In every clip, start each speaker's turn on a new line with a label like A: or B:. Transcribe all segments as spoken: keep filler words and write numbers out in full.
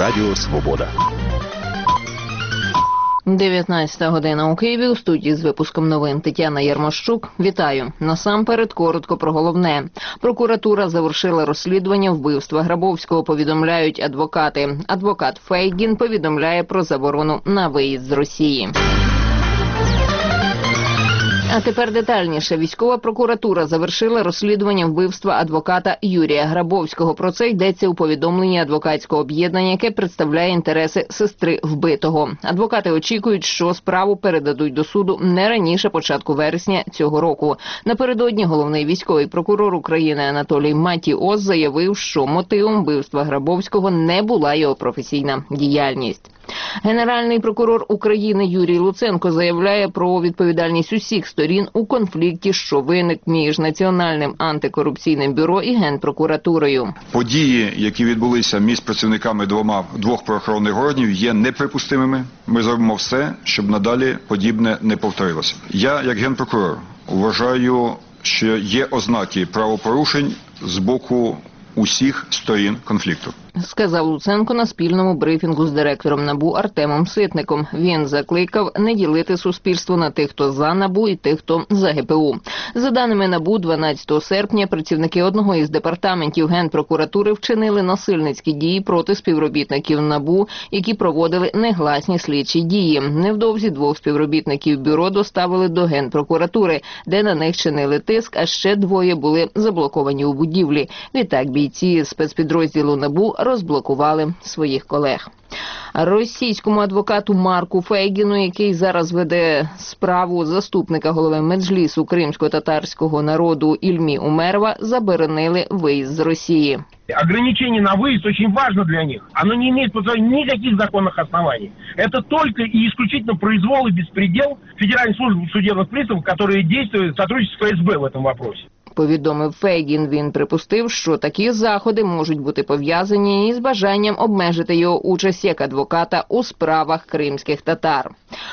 A: Радіо Свобода.
B: дев'ятнадцята година у Києві, у студії з випуском новин Тетяна Ярмощук. Вітаю. Насамперед, коротко про головне. Прокуратура завершила розслідування вбивства Грабовського, повідомляють адвокати. Адвокат Фейгін повідомляє про заборону на виїзд з Росії. А тепер детальніше. Військова прокуратура завершила розслідування вбивства адвоката Юрія Грабовського. Про це йдеться у повідомленні адвокатського об'єднання, яке представляє інтереси сестри вбитого. Адвокати очікують, що справу передадуть до суду не раніше початку вересня цього року. Напередодні головний військовий прокурор України Анатолій Матіос заявив, що мотивом вбивства Грабовського не була його професійна діяльність. Генеральний прокурор України Юрій Луценко заявляє про відповідальність усіх сторін у конфлікті, що виник між Національним антикорупційним бюро і Генпрокуратурою.
C: Події, які відбулися між працівниками двома, двох правоохоронних органів, є неприпустимими. Ми зробимо все, щоб надалі подібне не повторилося. Я, як генпрокурор, вважаю, що є ознаки правопорушень з боку усіх сторін конфлікту.
B: Сказав Луценко на спільному брифінгу з директором НАБУ Артемом Ситником. Він закликав не ділити суспільство на тих, хто за НАБУ і тих, хто за ГПУ. За даними НАБУ, дванадцятого серпня працівники одного із департаментів Генпрокуратури вчинили насильницькі дії проти співробітників НАБУ, які проводили негласні слідчі дії. Невдовзі двох співробітників бюро доставили до Генпрокуратури, де на них чинили тиск, а ще двоє були заблоковані у будівлі. Відтак бійці спецпідрозділу НАБУ розблокували своїх колег. Російському адвокату Марку Фейгіну, який зараз веде справу заступника голови Меджлісу кримсько-татарського народу Ільмі Умерова, заборонили виїзд з Росії.
D: Ограничение на выезд очень важно для них. Оно не имеет под собой никаких законных оснований. Это только и исключительно произвол и беспредел Федеральной службы судебных приставов, которые действуют в сотрудничестве с ФСБ в этом вопросе.
B: Повідомив Фейгін. Він припустив, що такі заходи можуть бути пов'язані із бажанням обмежити його участь як адвоката у справах кримських татар.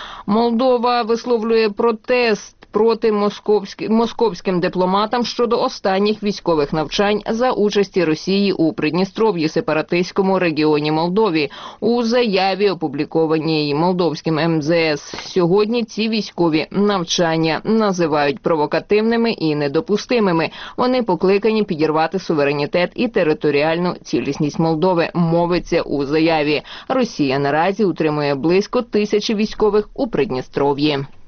B: Молдова висловлює протест проти московських, московським дипломатам щодо останніх військових навчань за участі Росії у Придністров'ї, сепаратистському регіоні Молдові. У заяві, опублікованій молдовським ем зе ес, сьогодні ці військові навчання називають провокативними і недопустимими. Вони покликані підірвати суверенітет і територіальну цілісність Молдови, мовиться у заяві. Росія наразі утримує близько тисячі військових у Придністров'ї.